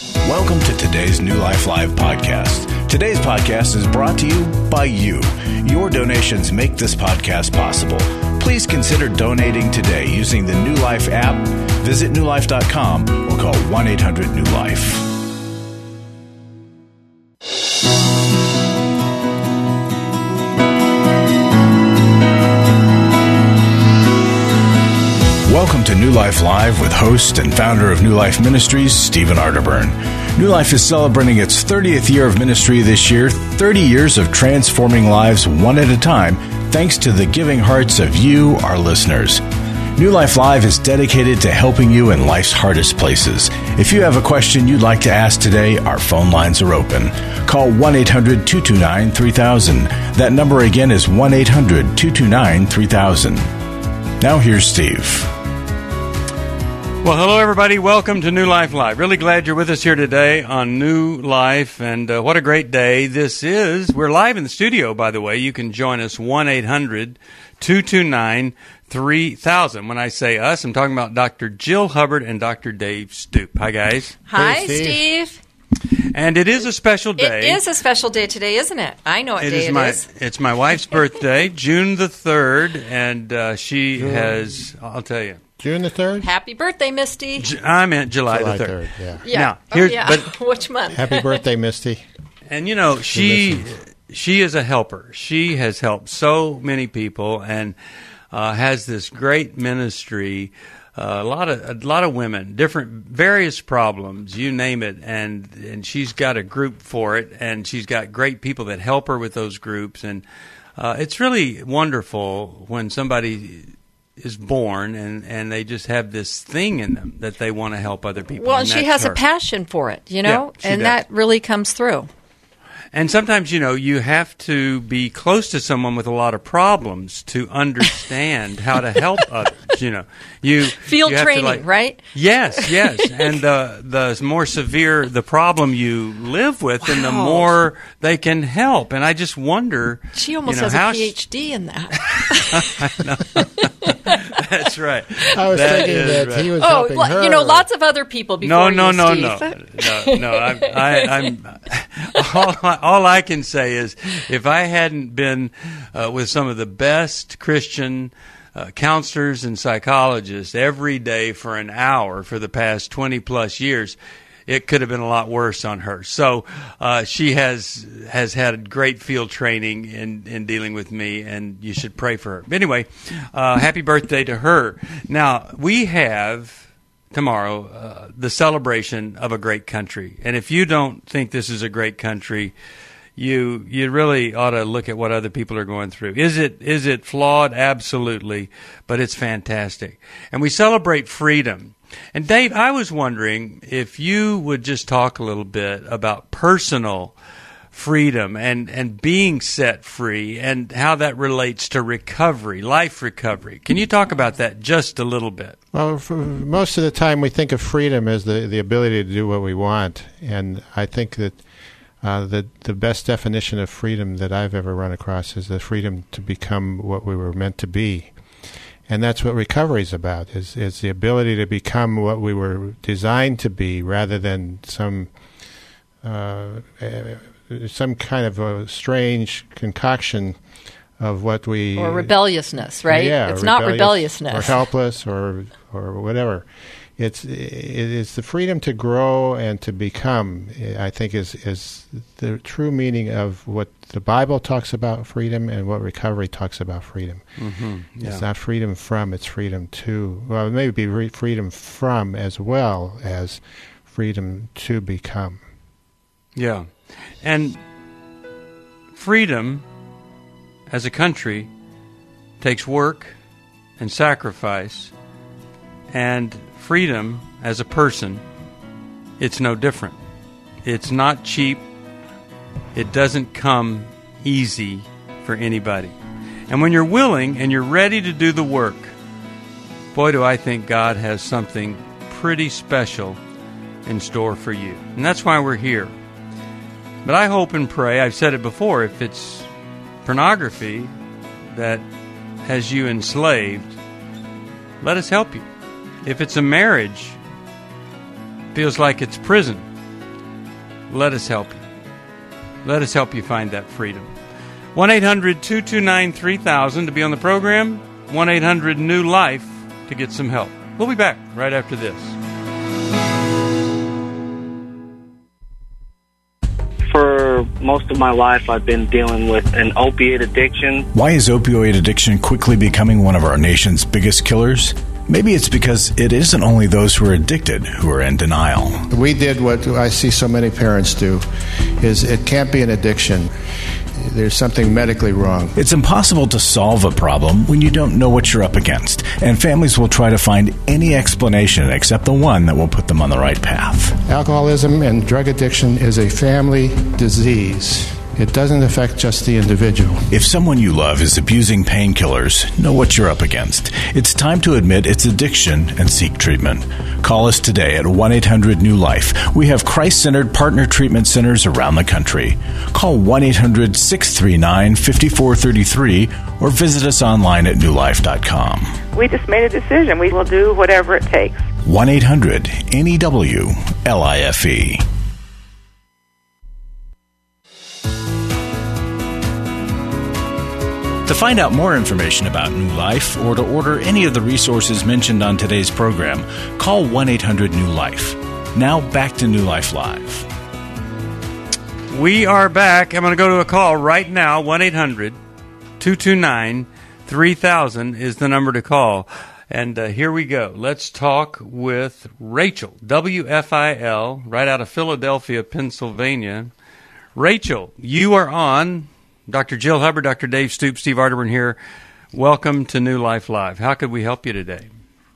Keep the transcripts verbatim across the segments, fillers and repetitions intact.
Welcome to today's New Life Live podcast. Today's podcast is brought to you by you. Your donations make this podcast possible. Please consider donating today using the New Life app. Visit new life dot com or call one eight hundred new life. Welcome to New Life Live with host and founder of New Life Ministries, Stephen Arterburn. New Life is celebrating its thirtieth year of ministry this year, thirty years of transforming lives one at a time, thanks to the giving hearts of you, our listeners. New Life Live is dedicated to helping you in life's hardest places. If you have a question you'd like to ask today, our phone lines are open. Call one eight hundred two two nine three thousand. That number again is one eight hundred two two nine three thousand. Now here's Steve. Well, hello, everybody. Welcome to New Life Live. Really glad you're with us here today on New Life, and uh, what a great day this is. We're live in the studio, by the way. You can join us, one eight hundred two two nine three thousand. When I say us, I'm talking about Doctor Jill Hubbard and Doctor Dave Stoop. Hi, guys. Hi, hey, Steve. Steve. And it is a special day. It is a special day today, isn't it? I know what it day is it my, is. It's my wife's birthday, June the third, and uh, she June. has, I'll tell you. June the third? Happy birthday, Misty. J- I meant July, July the third. third, yeah. Yeah. Now, oh, here's, yeah. but, Which month? Happy birthday, Misty. And, you know, she she is a helper. She has helped so many people and uh, has this great ministry. Uh, a lot of a lot of women, different various problems, you name it, and and she's got a group for it, and she's got great people that help her with those groups, and uh, it's really wonderful when somebody is born and, and they just have this thing in them that they want to help other people. Well, and she has her. a passion for it, you know, yeah, and does. that really comes through. And sometimes, you know, you have to be close to someone with a lot of problems to understand how to help others, you know. You Field you have training, to, like, right? Yes, yes. And the the more severe the problem you live with, wow. and the more they can help. And I just wonder... She almost you know, has how a P H D in that. I know. That's right. I was that thinking that right. he was oh, helping l- her. you know, lots of other people before no, no, you, no, Steve. no, no, no. I'm, I, I'm all, I, all I can say is, if I hadn't been uh, with some of the best Christian uh, counselors and psychologists every day for an hour for the past twenty plus years, it could have been a lot worse on her. So uh, she has has had great field training in, in dealing with me, and you should pray for her. But anyway, uh, happy birthday to her. Now, we have tomorrow uh, the celebration of a great country. And if you don't think this is a great country, you you really ought to look at what other people are going through. Is it is it flawed? Absolutely. But it's fantastic. And we celebrate freedom. And Dave, I was wondering if you would just talk a little bit about personal freedom and, and being set free and how that relates to recovery, life recovery. Can you talk about that just a little bit? Well, for most of the time we think of freedom as the, the ability to do what we want. And I think that uh, the, the best definition of freedom that I've ever run across is the freedom to become what we were meant to be. And that's what recovery is about, is, is the ability to become what we were designed to be rather than some uh, uh, some kind of a strange concoction of what we... Or rebelliousness, right? Yeah, it's not rebellious, rebelliousness. Or helpless or or whatever. It's it is the freedom to grow and to become, I think, is is the true meaning of what the Bible talks about freedom and what recovery talks about freedom. Mm-hmm. Yeah. It's not freedom from, it's freedom to. Well, it may be re- freedom from as well as freedom to become. Yeah. And freedom as a country takes work and sacrifice, and freedom as a person, it's no different. It's not cheap. It doesn't come easy for anybody. And when you're willing and you're ready to do the work, boy, do I think God has something pretty special in store for you. And that's why we're here. But I hope and pray, I've said it before, if it's pornography that has you enslaved, let us help you. If it's a marriage, feels like it's prison, let us help you. Let us help you find that freedom. one eight hundred two two nine three thousand to be on the program. one eight hundred new life to get some help. We'll be back right after this. For most of my life, I've been dealing with an opiate addiction. Why is opioid addiction quickly becoming one of our nation's biggest killers? Maybe it's because it isn't only those who are addicted who are in denial. We did what I see so many parents do, is it can't be an addiction. There's something medically wrong. It's impossible to solve a problem when you don't know what you're up against, and families will try to find any explanation except the one that will put them on the right path. Alcoholism and drug addiction is a family disease. It doesn't affect just the individual. If someone you love is abusing painkillers, know what you're up against. It's time to admit it's addiction and seek treatment. Call us today at one eight hundred new life. We have Christ-centered partner treatment centers around the country. Call one eight hundred six three nine five four three three or visit us online at new life dot com. We just made a decision. We will do whatever it takes. one eight hundred N E W L I F E. To find out more information about New Life or to order any of the resources mentioned on today's program, call one eight hundred new life. Now back to New Life Live. We are back. I'm going to go to a call right now. one eight hundred two two nine three thousand is the number to call. And uh, here we go. Let's talk with Rachel, W F I L, right out of Philadelphia, Pennsylvania. Rachel, you are on. Doctor Jill Hubbard, Doctor Dave Stoops, Steve Arterburn here. Welcome to New Life Live. How could we help you today?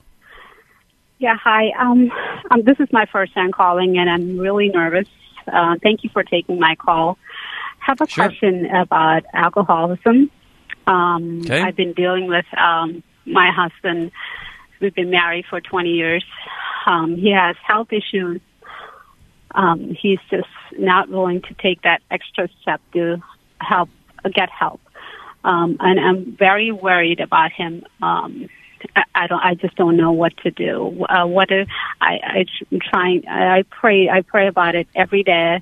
Yeah, hi. Um, um, this is my first time calling, and I'm really nervous. Uh, thank you for taking my call. I have a Sure. question about alcoholism. Um, Okay. I've been dealing with um, my husband. We've been married for twenty years. Um, he has health issues. Um, he's just not willing to take that extra step to help get help, um, and I'm very worried about him. Um, I, I don't. I just don't know what to do. Uh, what if I? I'm trying. I pray. I pray about it every day,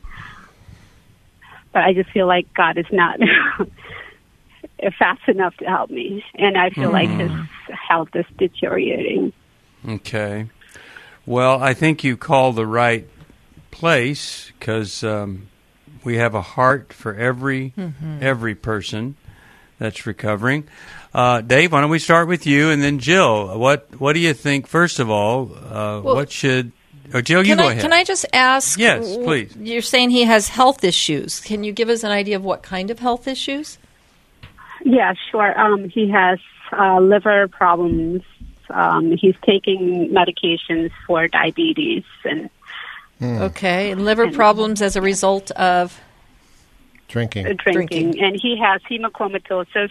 but I just feel like God is not fast enough to help me, and I feel mm. like his health is deteriorating. Okay. Well, I think you called the right place because. Um, We have a heart for every mm-hmm. every person that's recovering. Uh, Dave, why don't we start with you, and then Jill. What what do you think? First of all, uh, well, what should? Oh, Jill, you can go I, ahead. Can I just ask? Yes, please. You're saying he has health issues. Can you give us an idea of what kind of health issues? Yeah, sure. Um, he has uh, liver problems. Um, he's taking medications for diabetes and. Mm. Okay, and liver problems as a result of drinking. Uh, drinking. Drinking, and he has hemochromatosis,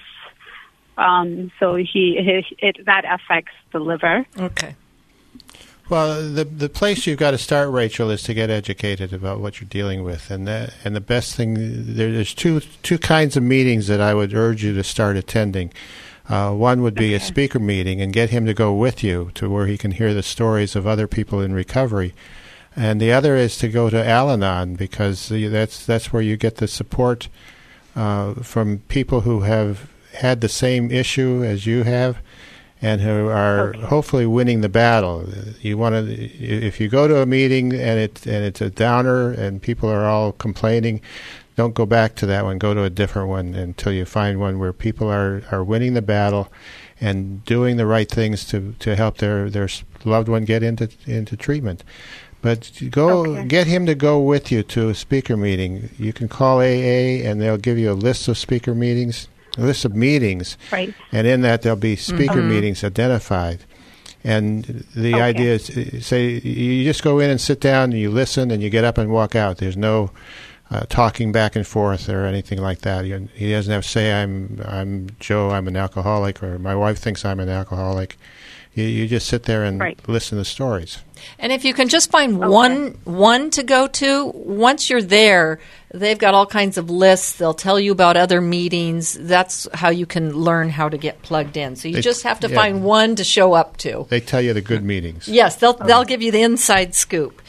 um, so he, he it, that affects the liver. Okay. Well, the the place you've got to start, Rachel, is to get educated about what you're dealing with, and that, and the best thing there, there's two two kinds of meetings that I would urge you to start attending. Uh, one would be okay. a speaker meeting, and get him to go with you to where he can hear the stories of other people in recovery. And the other is to go to Al-Anon, because that's that's where you get the support uh, from people who have had the same issue as you have, and who are okay. hopefully winning the battle. You want to, if you go to a meeting and it and it's a downer and people are all complaining, don't go back to that one. Go to a different one until you find one where people are, are winning the battle and doing the right things to, to help their, their loved one get into into treatment. But go okay. get him to go with you to a speaker meeting. You can call A A, and they'll give you a list of speaker meetings, a list of meetings. Right. And in that, there'll be speaker mm-hmm. meetings identified. And the okay. idea is, say, you just go in and sit down, and you listen, and you get up and walk out. There's no uh, talking back and forth or anything like that. You, he doesn't have to say, I'm, I'm Joe, I'm an alcoholic, or my wife thinks I'm an alcoholic. You, you just sit there and right. listen to stories. And if you can just find okay. one one to go to, once you're there, they've got all kinds of lists. They'll tell you about other meetings. That's how you can learn how to get plugged in. So you they, just have to yeah. find one to show up to. They tell you the good meetings. Yes, they'll they'll give you the inside scoop.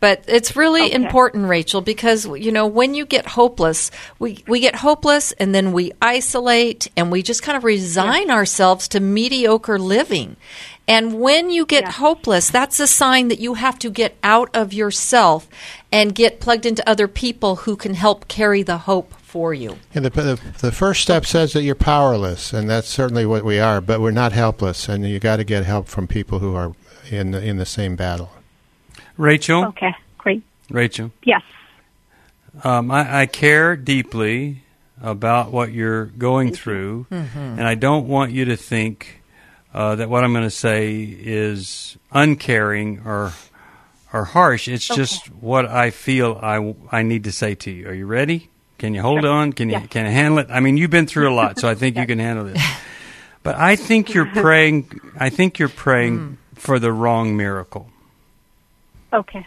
But it's really Okay. important, Rachel, because, you know, when you get hopeless, we, we get hopeless and then we isolate and we just kind of resign ourselves to mediocre living. And when you get Yeah. hopeless, that's a sign that you have to get out of yourself and get plugged into other people who can help carry the hope for you. And the, the the first step says that you're powerless, and that's certainly what we are. But we're not helpless, and you got to get help from people who are in the, in the same battle. Rachel, Okay, great. Rachel, Yes. um, I, I care deeply about what you're going through, and I don't want you to think uh, that what I'm going to say is uncaring or or harsh. It's Okay. just what I feel I, I need to say to you. Are you ready? Can you hold Sure. on? Can you Yes. can you handle it? I mean, you've been through a lot, so I think you can handle this. But I think you're praying. I think you're praying for the wrong miracle. Okay.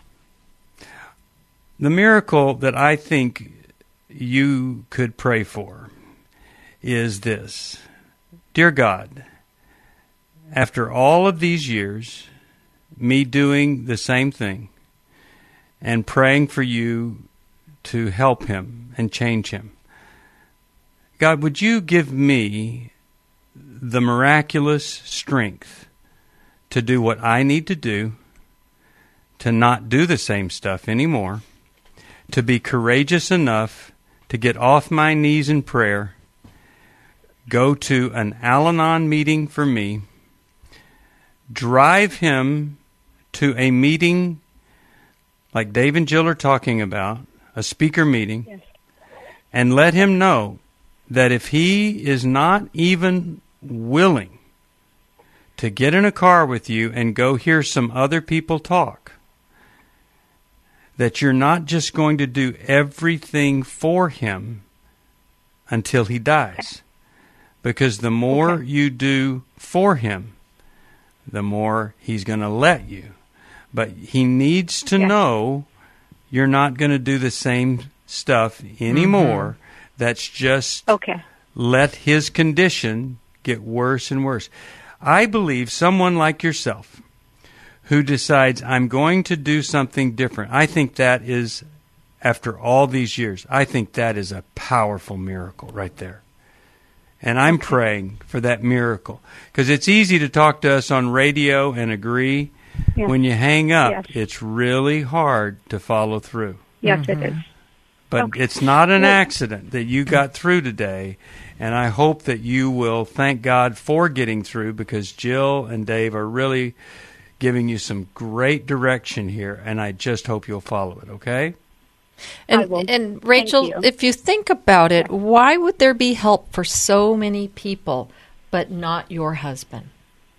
The miracle that I think you could pray for is this. Dear God, after all of these years, me doing the same thing and praying for you to help him and change him, God, would you give me the miraculous strength to do what I need to do, to not do the same stuff anymore, to be courageous enough to get off my knees in prayer, go to an Al-Anon meeting for me, drive him to a meeting like Dave and Jill are talking about, a speaker meeting, Yes. and let him know that if he is not even willing to get in a car with you and go hear some other people talk, that you're not just going to do everything for him until he dies. Because the more Okay. you do for him, the more he's going to let you. But he needs to Yeah. know you're not going to do the same stuff anymore. That's just Okay. let his condition get worse and worse. I believe someone like yourself who decides, I'm going to do something different, I think that is, after all these years, I think that is a powerful miracle right there. And I'm praying for that miracle. Because it's easy to talk to us on radio and agree. Yes. When you hang up, Yes. it's really hard to follow through. Yes, it is. But Okay. it's not an Well- accident that you got through today, and I hope that you will thank God for getting through, because Jill and Dave are really giving you some great direction here, and I just hope you'll follow it, okay? And, I will. and Rachel, you. if you think about it, why would there be help for so many people, but not your husband?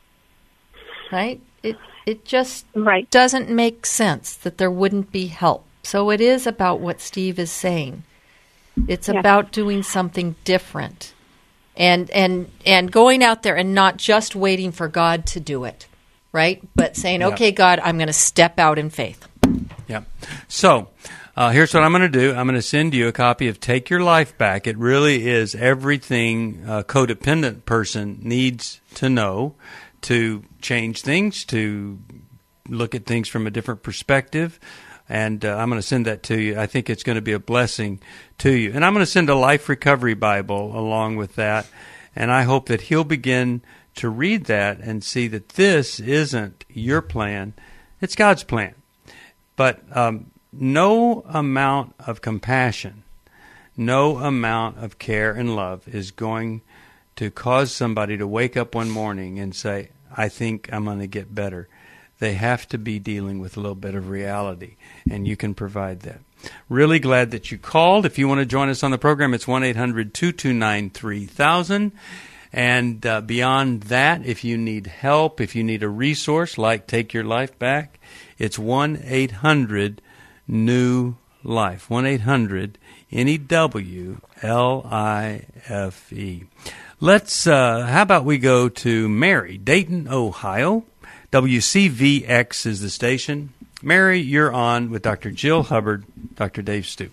Right? It it just Right. doesn't make sense that there wouldn't be help. So it is about what Steve is saying. It's Yes. about doing something different, and and and going out there and not just waiting for God to do it, right? But saying, Yeah. "Okay, God, I'm going to step out in faith." Yeah. So uh, here's what I'm going to do. I'm going to send you a copy of Take Your Life Back. It really is everything a codependent person needs to know to change things, to look at things from a different perspective. And uh, I'm going to send that to you. I think it's going to be a blessing to you. And I'm going to send a Life Recovery Bible along with that. And I hope that he'll begin to read that and see that this isn't your plan. It's God's plan. But um, no amount of compassion, no amount of care and love is going to cause somebody to wake up one morning and say, I think I'm going to get better. They have to be dealing with a little bit of reality, and you can provide that. Really glad that you called. If you want to join us on the program, it's one eight hundred two two nine three thousand. And uh, beyond that, if you need help, if you need a resource like Take Your Life Back, it's one eight hundred new life, one eight hundred N E W L I F E. Let's, uh, how about we go to Mary, Dayton, Ohio. W C V X is the station. Mary, you're on with Doctor Jill Hubbard, Doctor Dave Stoop.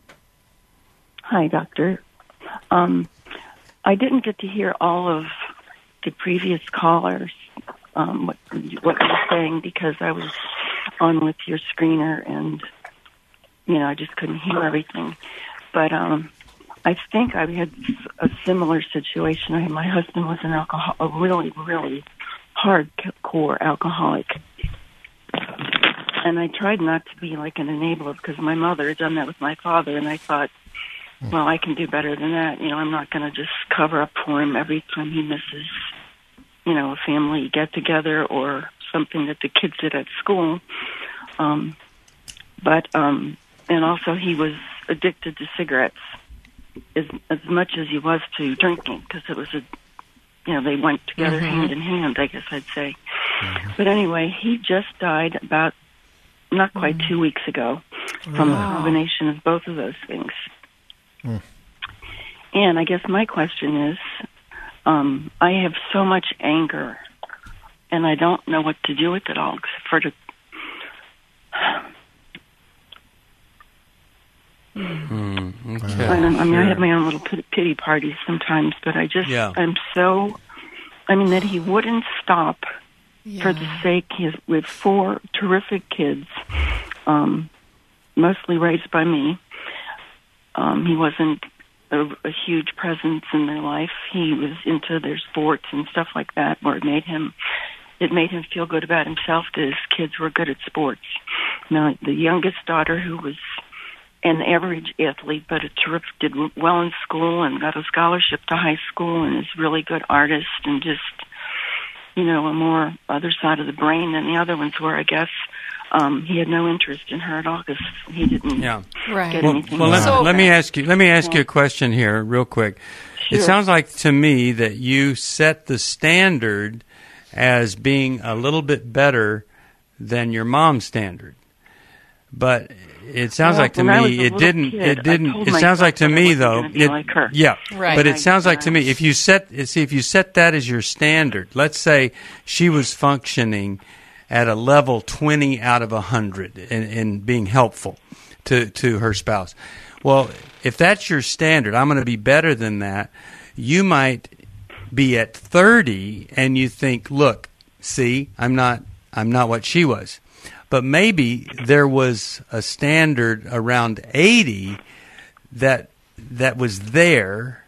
Hi, Doctor. Um, I didn't get to hear all of the previous callers, um, what, what you were saying, because I was on with your screener, and you know, I just couldn't hear everything. But um, I think I had a similar situation. I, my husband was an alcohol, a really, really hardcore alcoholic. And I tried not to be like an enabler because my mother had done that with my father, and I thought, well, I can do better than that. You know, I'm not going to just cover up for him every time he misses, you know, a family get-together or something that the kids did at school. Um, but, um, and also he was addicted to cigarettes as, as much as he was to drinking, because it was a, you know, they went together mm-hmm. hand in hand, I guess I'd say. Mm-hmm. But anyway, he just died about not quite mm-hmm. two weeks ago from wow. a combination of both of those things. Mm. And I guess my question is, um, I have so much anger, and I don't know what to do with it all, except for to... Mm, okay. I, don't, I mean, sure. I have my own little pity parties sometimes, but I just, yeah. I'm so, I mean, that he wouldn't stop yeah. for the sake, he has, with four terrific kids, um, mostly raised by me. Um, he wasn't a, a huge presence in their life. He was into their sports and stuff like that, where it made him, it made him feel good about himself that his kids were good at sports. Now, the youngest daughter, who was an average athlete, but a terrific, did well in school and got a scholarship to high school and is a really good artist and just, you know, a more other side of the brain than the other ones were, I guess. Um, he had no interest in her at all because he didn't yeah. right. get well, anything. Well, let, so, let me ask you. Let me ask yeah. you a question here, real quick. Sure. It sounds like to me that you set the standard as being a little bit better than your mom's standard, but it sounds well, like to me it didn't. Kid, it didn't. It sounds like to me though. It, like her. Yeah, right. but it right. sounds like to me if you set see if you set that as your standard. Let's say she was functioning at a level twenty out of one hundred in, in being helpful to, to her spouse. Well, if that's your standard, I'm going to be better than that. You might be at thirty and you think, look, see, I'm not I'm not what she was. But maybe there was a standard around eighty that that was there,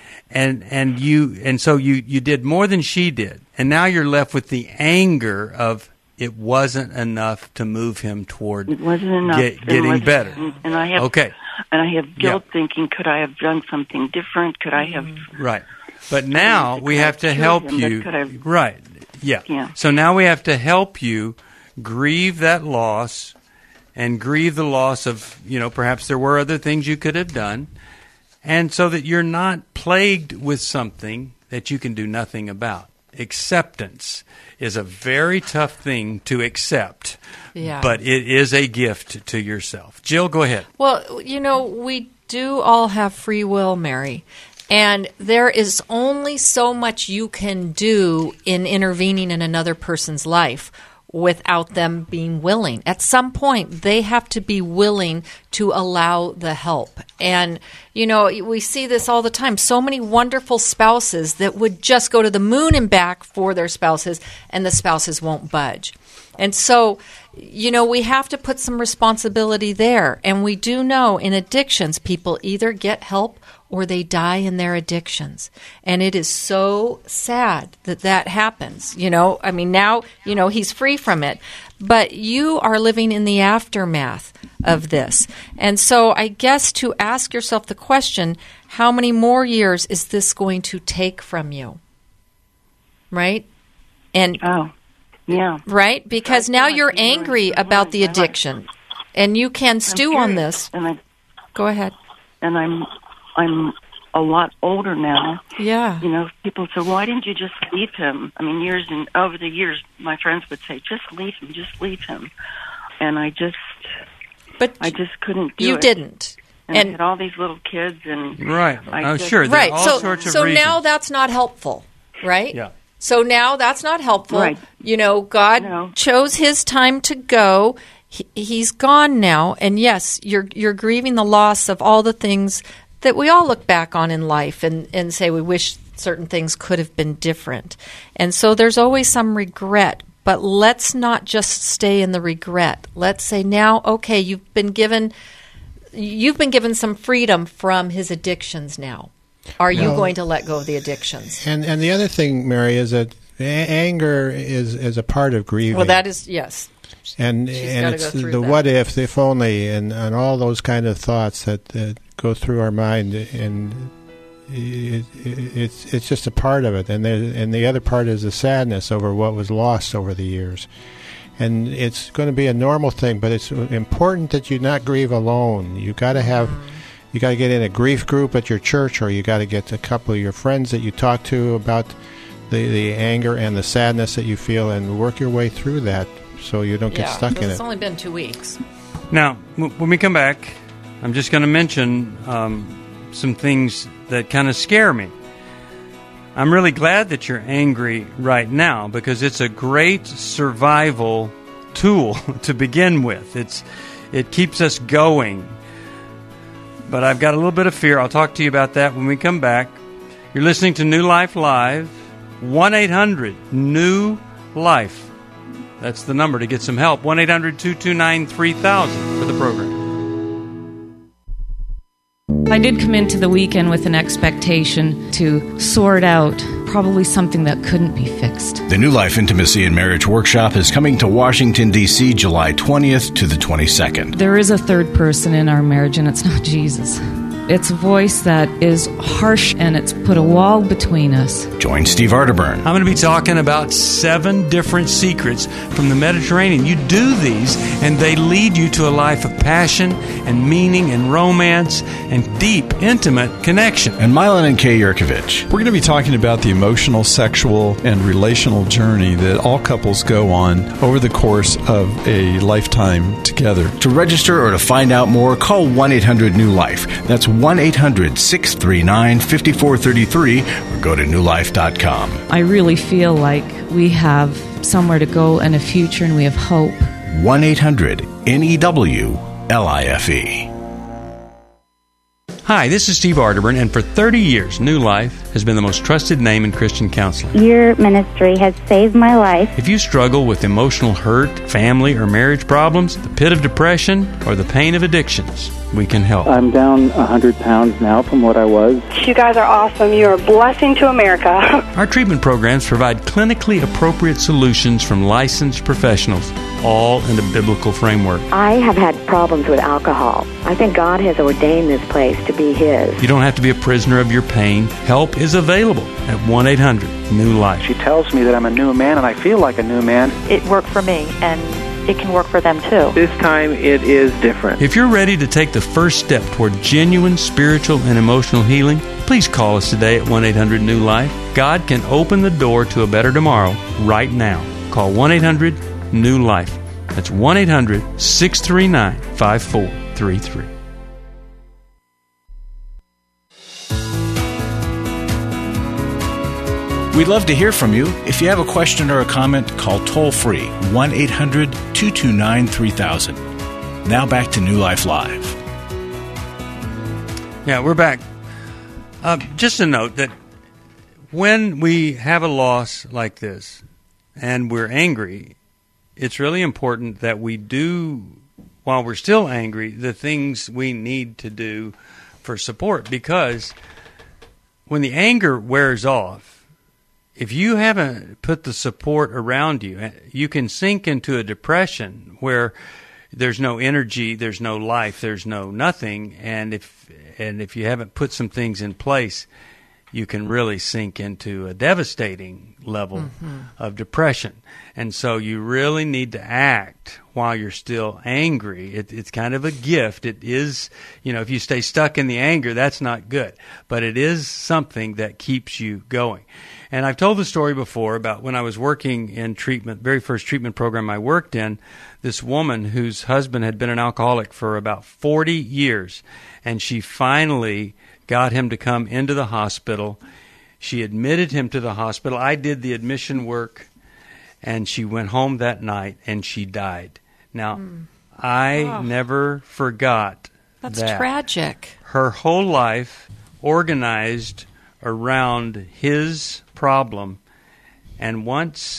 and and you and so you, you did more than she did. And now you're left with the anger of it wasn't enough to move him toward it wasn't enough. Get, getting wasn't, better. And I have okay. And I have guilt yeah. thinking, could I have done something different? Could I have Right. But now we have to help him, you. could I, right. Yeah. yeah. So now we have to help you grieve that loss and grieve the loss of, you know, perhaps there were other things you could have done, and so that you're not plagued with something that you can do nothing about. Acceptance is a very tough thing to accept, yeah. but it is a gift to yourself. Jill, go ahead. Well, you know, we do all have free will, Mary. And there is only so much you can do in intervening in another person's life without them being willing. At some point, they have to be willing to allow the help. And, you know, we see this all the time. So many wonderful spouses that would just go to the moon and back for their spouses, and the spouses won't budge. And so, you know, we have to put some responsibility there. And we do know in addictions, people either get help or they die in their addictions. And it is so sad that that happens. You know, I mean, now, you know, he's free from it. But you are living in the aftermath of this. And so I guess to ask yourself the question, how many more years is this going to take from you? Right? And oh, yeah. Right? Because now you're angry about the addiction. And you can stew on this. And I, Go ahead. And I'm I'm a lot older now. Yeah. You know, people say, why didn't you just leave him? I mean, years and over the years, my friends would say, just leave him, just leave him. And I just, but I just couldn't do you it. You didn't. And, and I had all these little kids and right. I Oh, just, sure. There right. are all so, sorts of so reasons. now that's not helpful, right? Yeah. So now that's not helpful. Right. You know, God no. chose his time to go. He, he's gone now. And yes, you're you're grieving the loss of all the things that we all look back on in life and, and say we wish certain things could have been different. And so there's always some regret. But let's not just stay in the regret. Let's say now, okay, you've been given you've been given some freedom from his addictions now. Are you No. going to let go of the addictions? And and the other thing, Mary, is that a- anger is, is a part of grieving. Well, that is, yes. and She's and gotta it's go the, through the that. what if, the if only, and, and all those kind of thoughts that, that go through our mind, and it, it, it's it's just a part of it. And there, and the other part is the sadness over what was lost over the years. And it's going to be a normal thing, but it's important that you not grieve alone. You got to have, you got to get in a grief group at your church, or you got to get a couple of your friends that you talk to about the, the anger and the sadness that you feel, and work your way through that so you don't get Yeah, stuck 'cause in it's it. only been two weeks. Now, w- when we come back, I'm just going to mention um, some things that kind of scare me. I'm really glad that you're angry right now, because it's a great survival tool to begin with. It's it keeps us going. But I've got a little bit of fear. I'll talk to you about that when we come back. You're listening to New Life Live. one eight hundred new life. That's the number to get some help. one eight hundred two two nine three thousand for the program. I did come into the weekend with an expectation to sort out probably something that couldn't be fixed. The New Life Intimacy and Marriage Workshop is coming to Washington, D C July twentieth to the twenty-second. There is a third person in our marriage, and it's not Jesus. It's a voice that is harsh, and it's put a wall between us. Join Steve Arterburn. I'm going to be talking about seven different secrets from the Mediterranean. You do these, and they lead you to a life of passion and meaning and romance and deep, intimate connection. And Milan and Kay Yurkovich. We're going to be talking about the emotional, sexual, and relational journey that all couples go on over the course of a lifetime together. To register or to find out more, call one eight hundred new life. That's one eight hundred six three nine five four three three or go to new life dot com. I really feel like we have somewhere to go and a future, and we have hope. one eight hundred N E W L I F E. Hi, this is Steve Arterburn, and for thirty years, New Life has been the most trusted name in Christian counseling. Your ministry has saved my life. If you struggle with emotional hurt, family or marriage problems, the pit of depression, or the pain of addictions, we can help. I'm down one hundred pounds now from what I was. You guys are awesome. You're a blessing to America. Our treatment programs provide clinically appropriate solutions from licensed professionals, all in a biblical framework. I have had problems with alcohol. I think God has ordained this place to be His. You don't have to be a prisoner of your pain. Help is available at one eight hundred new life. She tells me that I'm a new man, and I feel like a new man. It worked for me, and it can work for them too. This time it is different. If you're ready to take the first step toward genuine spiritual and emotional healing, please call us today at one eight hundred new life. God can open the door to a better tomorrow right now. Call one eight hundred new life. That's one eight hundred six three nine five four three three. We'd love to hear from you. If you have a question or a comment, call toll-free one eight hundred two two nine three thousand. Now back to New Life Live. Yeah, we're back. Uh, just a note that when we have a loss like this and we're angry, it's really important that we do, while we're still angry, the things we need to do for support. Because when the anger wears off, if you haven't put the support around you, you can sink into a depression where there's no energy, there's no life, there's no nothing, and if and if you haven't put some things in place, you can really sink into a devastating level mm-hmm. of depression. And so you really need to act while you're still angry. It, it's kind of a gift. It is, you know, if you stay stuck in the anger, that's not good. But it is something that keeps you going. And I've told the story before about when I was working in treatment, very first treatment program I worked in, this woman whose husband had been an alcoholic for about forty years, and she finally got him to come into the hospital. She admitted him to the hospital. I did the admission work, and she went home that night, and she died. Now, mm. I oh. never forgot That's that. tragic. Her whole life organized around his problem, and once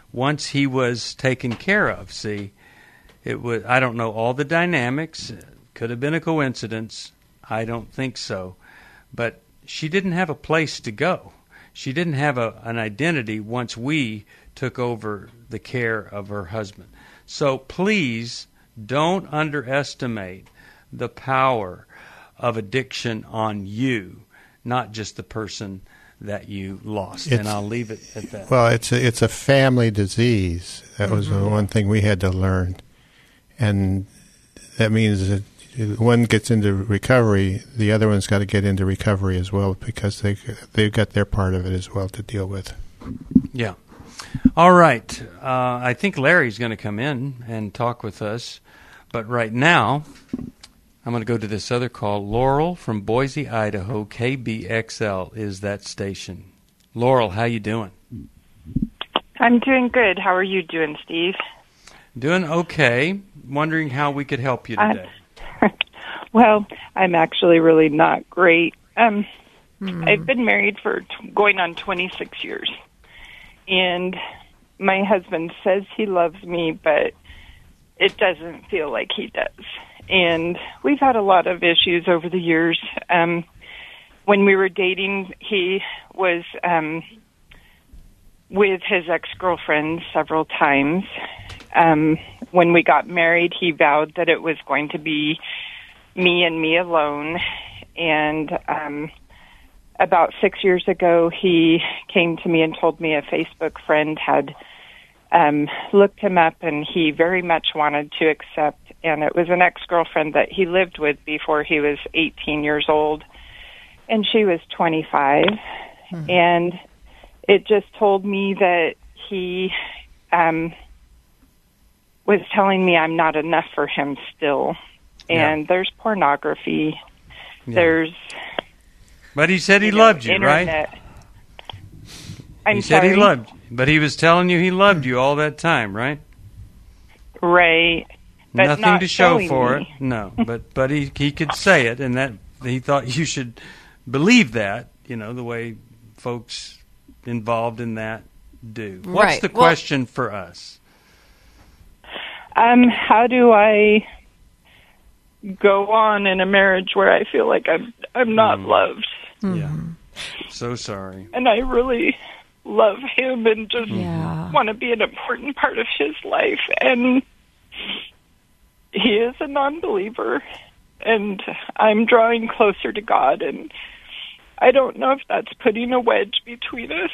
once he was taken care of. See, it was, I don't know all the dynamics. It could have been a coincidence. I don't think so. But she didn't have a place to go. She didn't have a, an identity once we took over the care of her husband. So please don't underestimate the power of addiction on you, not just the person that you lost. It's, and I'll leave it at that. Well, it's a, it's a family disease. That was Mm-hmm. the one thing we had to learn. And that means that one gets into recovery, the other one's got to get into recovery as well, because they, they've got their part of it as well to deal with. Yeah. All right. Uh, I think Larry's going to come in and talk with us. But right now, I'm going to go to this other call. Laurel from Boise, Idaho. K B X L is that station. Laurel, how you doing? I'm doing good. How are you doing, Steve? Doing okay. Wondering how we could help you today. Uh, well, I'm actually really not great. Um, hmm. I've been married for t- going on twenty-six years. And my husband says he loves me, but it doesn't feel like he does. And we've had a lot of issues over the years. Um, when we were dating, he was um, with his ex-girlfriend several times. Um, when we got married, he vowed that it was going to be me and me alone. And um, about six years ago, he came to me and told me a Facebook friend had um, looked him up, and he very much wanted to accept. And it was an ex-girlfriend that he lived with before he was eighteen years old, and she was twenty-five. Mm-hmm. And it just told me that he um, was telling me I'm not enough for him still. And yeah. There's pornography. Yeah. There's... But he said he you loved know, you, internet. right? I'm he said sorry? he loved you. But he was telling you he loved you all that time, right? Right. But Nothing not to show for me. it. No. But but he he could say it, and that he thought you should believe that, you know, the way folks involved in that do. What's Right. the Well- question for us? Um, how do I go on in a marriage where I feel like I'm I'm not Mm. loved? Yeah. So sorry. And I really love him and just Yeah. want to be an important part of his life. And he is a non-believer, and I'm drawing closer to God, and I don't know if that's putting a wedge between us.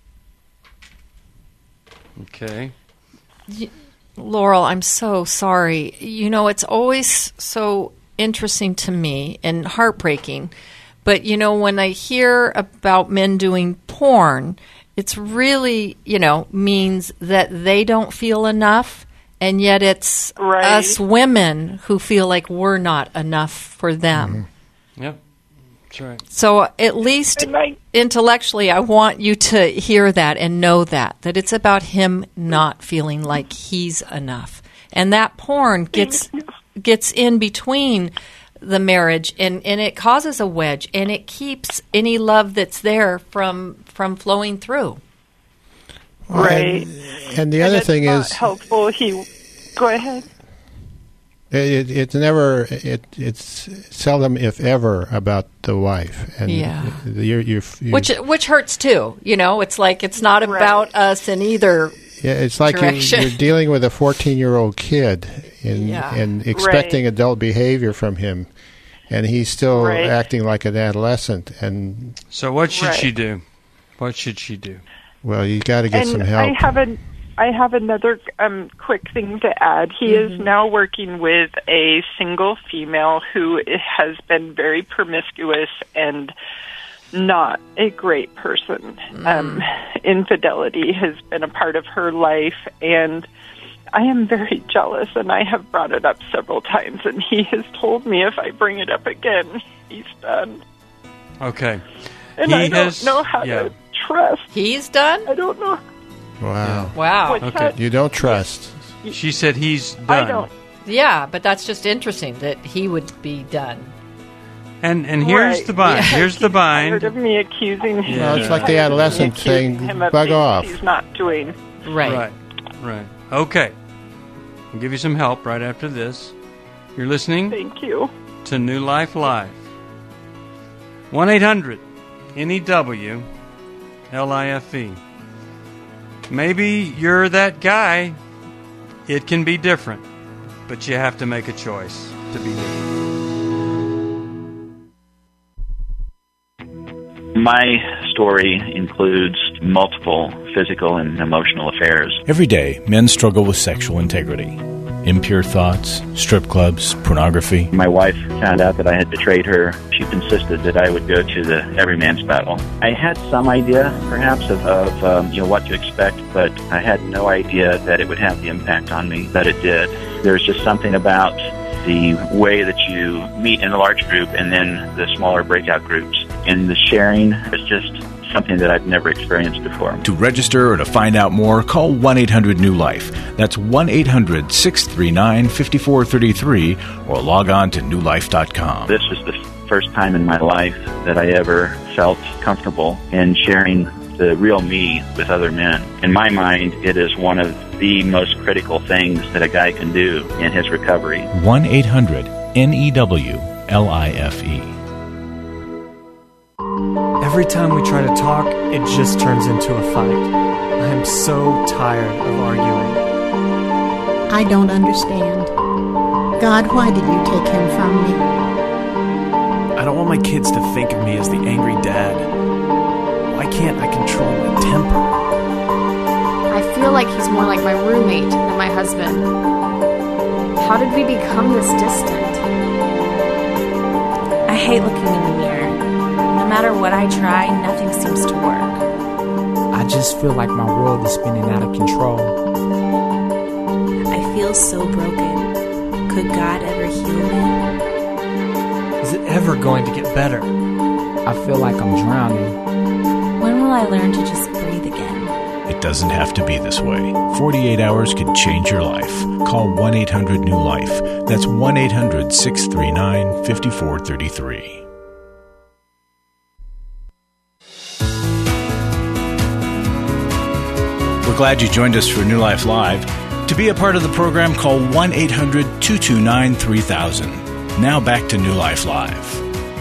Okay. Y- Laurel, I'm so sorry. You know, it's always so interesting to me and heartbreaking. But, you know, when I hear about men doing porn, it's really, you know, means that they don't feel enough. And yet it's Right. us women who feel like we're not enough for them. Yep. That's right. So at least And I- intellectually, I want you to hear that and know that, that it's about him not feeling like he's enough. And that porn gets gets in between the marriage, and, and it causes a wedge, and it keeps any love that's there from from flowing through. Right. And, and the other it's thing not is, helpful. He go ahead. it, it's never, it, it's seldom, if ever, about the wife. And Yeah. you're, you're, you Which which hurts too, you know. It's like it's not Right. about us in either. yeah, it's like you're, direction. you're dealing with a fourteen-year-old kid and, Yeah. and expecting Right. adult behavior from him, and he's still Right. acting like an adolescent. And So what should Right. she do? What should she do? well, you got to get and some help. I have an I have another um, quick thing to add. He Mm-hmm. is now working with a single female who has been very promiscuous and not a great person. Mm. Um, infidelity has been a part of her life, and I am very jealous, and I have brought it up several times, and he has told me if I bring it up again, he's done. Okay. And He I don't has- know how yeah. to trust. He's done? I don't know. Wow. Wow. What's Okay. that? You don't trust. She said he's I done. don't. Yeah, but that's just interesting that he would be done. And and here's Right. the bind. Yeah. Here's the Tired bind. of me accusing him. Well, it's like the Tired of me adolescent accusing saying, him of "Bug things off." He's not doing. Right. Right. Right. Okay. I'll give you some help right after this. You're listening? Thank you. To New Life Live. one eight hundred N E W L I F E. Maybe you're that guy. It can be different, but you have to make a choice to be different. My story includes multiple physical and emotional affairs. Every day, men struggle with sexual integrity. Impure thoughts, strip clubs, pornography. My wife found out that I had betrayed her. She insisted that I would go to the everyman's battle. I had some idea, perhaps, of, of um, you know what to expect, but I had no idea that it would have the impact on me that it did. There's just something about the way that you meet in a large group and then the smaller breakout groups. And the sharing is just something that I've never experienced before. To register or to find out more, call one eight hundred new life. That's one eight hundred six three nine five four three three or log on to new life dot com. This is the first time in my life that I ever felt comfortable in sharing the real me with other men. In my mind, it is one of the most critical things that a guy can do in his recovery. one eight hundred N E W L I F E. Every time we try to talk, it just turns into a fight. I am so tired of arguing. I don't understand. God, why did you take him from me? I don't want my kids to think of me as the angry dad. Why can't I control my temper? I feel like he's more like my roommate than my husband. How did we become this distant? I hate looking in the mirror. No matter what I try, nothing seems to work. I just feel like my world is spinning out of control. I feel so broken. Could God ever heal me? Is it ever going to get better? I feel like I'm drowning. When will I learn to just breathe again? It doesn't have to be this way. forty-eight hours can change your life. Call one eight hundred new life. That's one eight hundred six three nine five four three three. We're glad you joined us for New Life Live. To be a part of the program, call one eight hundred two two nine three thousand. Now back to New Life Live.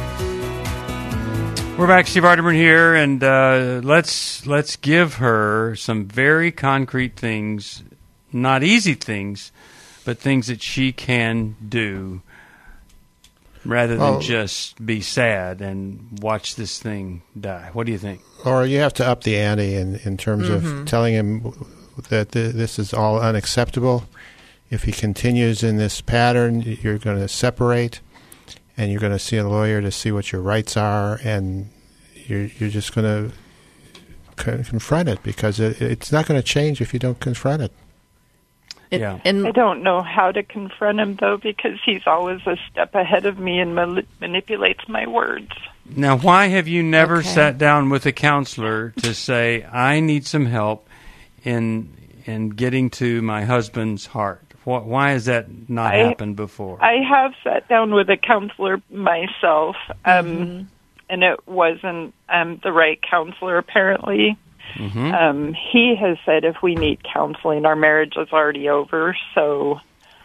We're back, Steve Arterburn here, and uh, let's let's give her some very concrete things, not easy things, but things that she can do rather than well, just be sad and watch this thing die. What do you think? Or you have to up the ante in, in terms Mm-hmm. of telling him that th- this is all unacceptable. If he continues in this pattern, you're going to separate, and you're going to see a lawyer to see what your rights are, and you're you're just going to c- confront it, because it, it's not going to change if you don't confront it. It, yeah. and I don't know how to confront him, though, because he's always a step ahead of me and ma- manipulates my words. Now, why have you never Okay. sat down with a counselor to say, I need some help in in getting to my husband's heart? Wh- Why has that not I- happened before? I have sat down with a counselor myself, um, Mm-hmm. and it wasn't um, the right counselor, apparently. Mhm. Um, he has said if we need counseling, our marriage is already over, so...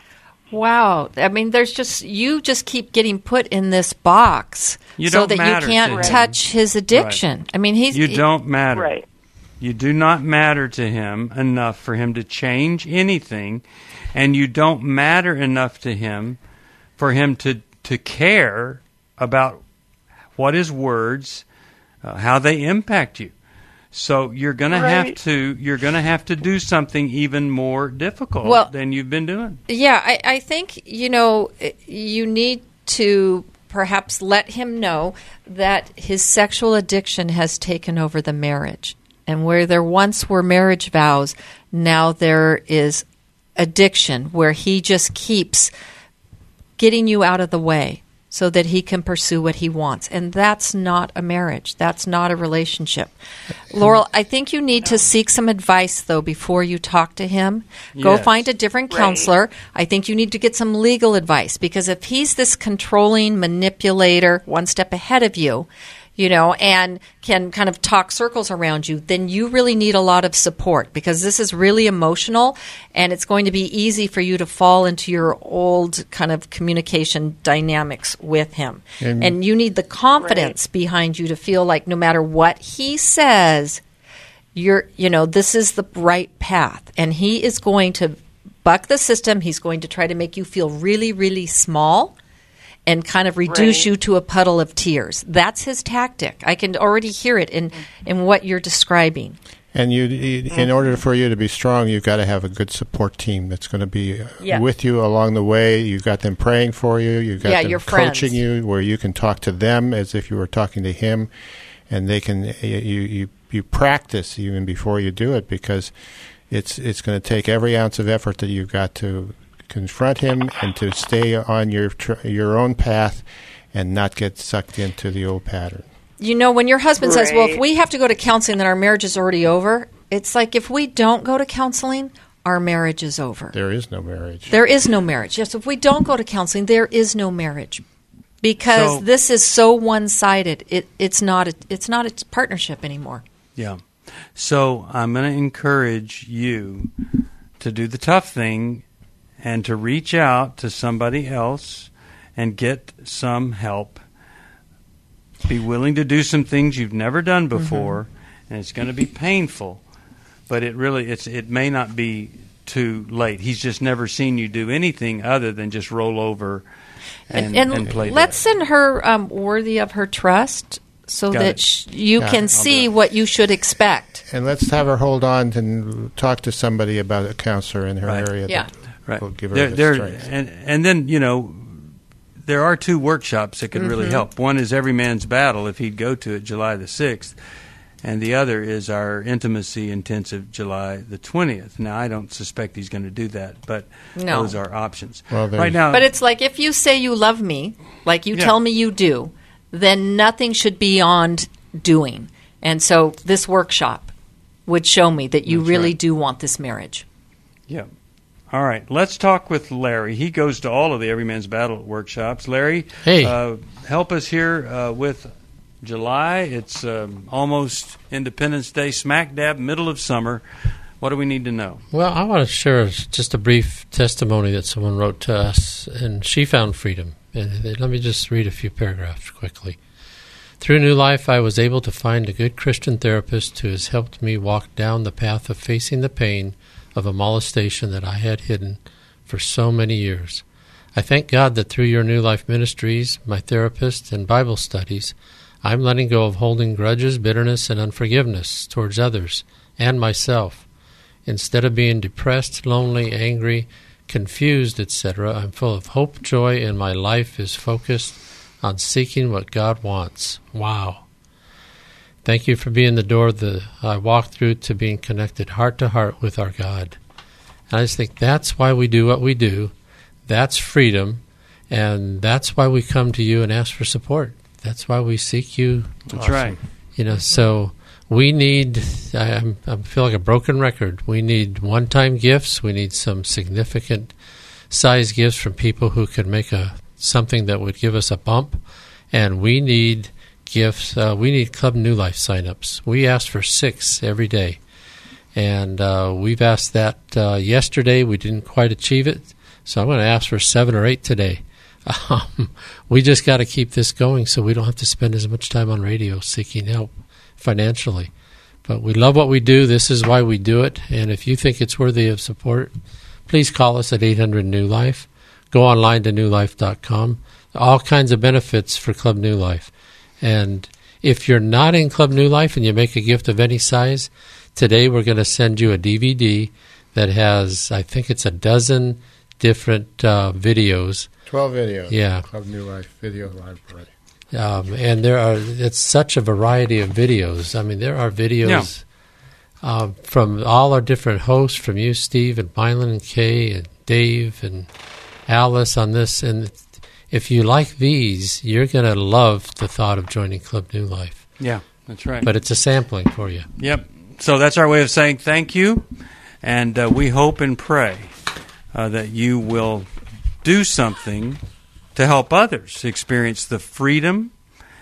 wow, I mean, there's just you just keep getting put in this box You so don't that matter you can't to him. touch his addiction. Right. I mean, he's You he- don't matter. Right. You do not matter to him enough for him to change anything, and you don't matter enough to him for him to, to care about what his words, uh, how they impact you. So you're going to have Right. to you're going to have to do something even more difficult Well- than you've been doing. Yeah, I, I think, you know, you need to perhaps let him know that his sexual addiction has taken over the marriage. And where there once were marriage vows, now there is addiction, where he just keeps getting you out of the way so that he can pursue what he wants. And that's not a marriage. That's not a relationship. Laurel, I think you need to seek some advice, though, before you talk to him. Go Yes. find a different Right. counselor. I think you need to get some legal advice, because if he's this controlling manipulator one step ahead of you, you know, and can kind of talk circles around you, then you really need a lot of support, because this is really emotional, and it's going to be easy for you to fall into your old kind of communication dynamics with him. And, and you need the confidence right. behind you to feel like no matter what he says, you're, you know, this is the right path. And he is going to buck the system. He's going to try to make you feel really, really small and kind of reduce right. you to a puddle of tears. That's his tactic. I can already hear it in, in what you're describing. And you, in order for you to be strong, you've got to have a good support team that's going to be yeah. with you along the way. You've got them praying for you. You've got yeah, them your coaching friends. you, where you can talk to them as if you were talking to him, and they can you you, you practice even before you do it, because it's it's going to take every ounce of effort that you've got to confront him and to stay on your tr- your own path and not get sucked into the old pattern. You know, when your husband right. says, well, if we have to go to counseling, then our marriage is already over, it's like if we don't go to counseling, our marriage is over. There is no marriage. There is no marriage. Yes, if we don't go to counseling, there is no marriage, because so, this is so one-sided. It, it's not a, it's not a partnership anymore. Yeah. So I'm going to encourage you to do the tough thing and to reach out to somebody else and get some help. Be willing to do some things you've never done before, mm-hmm. and it's going to be painful, but it really it's it may not be too late. He's just never seen you do anything other than just roll over and, and, and play. Let's send her um, worthy of her trust, so Got that sh- you yeah, can I'll see what you should expect. And let's have her hold on and talk to somebody about a counselor in her right. area. Yeah. That right. will give her there, the there, strength. and and then you know. There are two workshops that could mm-hmm. really help. One is Every Man's Battle, if he'd go to it, July the sixth. And the other is our Intimacy Intensive, July the twentieth. Now, I don't suspect he's going to do that, but no. those are options. Well, right now, but it's like if you say you love me, like you yeah. tell me you do, then nothing should be beyond doing. And so this workshop would show me that you That's really right. do want this marriage. Yeah. All right, let's talk with Larry. He goes to all of the Every Man's Battle workshops. Larry, hey. uh, help us here uh, with July. It's um, almost Independence Day, smack dab, middle of summer. What do we need to know? Well, I want to share just a brief testimony that someone wrote to us, and she found freedom. And let me just read a few paragraphs quickly. Through New Life, I was able to find a good Christian therapist who has helped me walk down the path of facing the pain of a molestation that I had hidden for so many years. I thank God that through your New Life Ministries, my therapist, and Bible studies, I'm letting go of holding grudges, bitterness, and unforgiveness towards others and myself. Instead of being depressed, lonely, angry, confused, et cetera, I'm full of hope, joy, and my life is focused on seeking what God wants. Wow. Thank you for being the door that I walked through to being connected heart to heart with our God. And I just think that's why we do what we do. That's freedom. And that's why we come to you and ask for support. That's why we seek you. That's awesome. Right. You know, so we need, I, I'm, I feel like a broken record. We need one-time gifts. We need some significant size gifts from people who could make a something that would give us a bump. And we need gifts. Uh, we need Club New Life signups. We ask for six every day. And uh, we've asked that uh, yesterday. We didn't quite achieve it. So I'm going to ask for seven or eight today. Um, we just got to keep this going so we don't have to spend as much time on radio seeking help financially. But we love what we do. This is why we do it. And if you think it's worthy of support, please call us at eight hundred new life. Go online to new life dot com. All kinds of benefits for Club New Life. And if you're not in Club New Life and you make a gift of any size, today we're going to send you a D V D that has, I think it's a dozen different uh, videos. Twelve videos. Yeah. Club New Life Video Library. Um, and there are, it's such a variety of videos. I mean, there are videos yeah. uh, from all our different hosts, from you, Steve, and Mylan, and Kay, and Dave, and Alice on this. And if you like these, you're going to love the thought of joining Club New Life. Yeah, that's right. But it's a sampling for you. Yep. So that's our way of saying thank you. And uh, we hope and pray uh, that you will do something to help others experience the freedom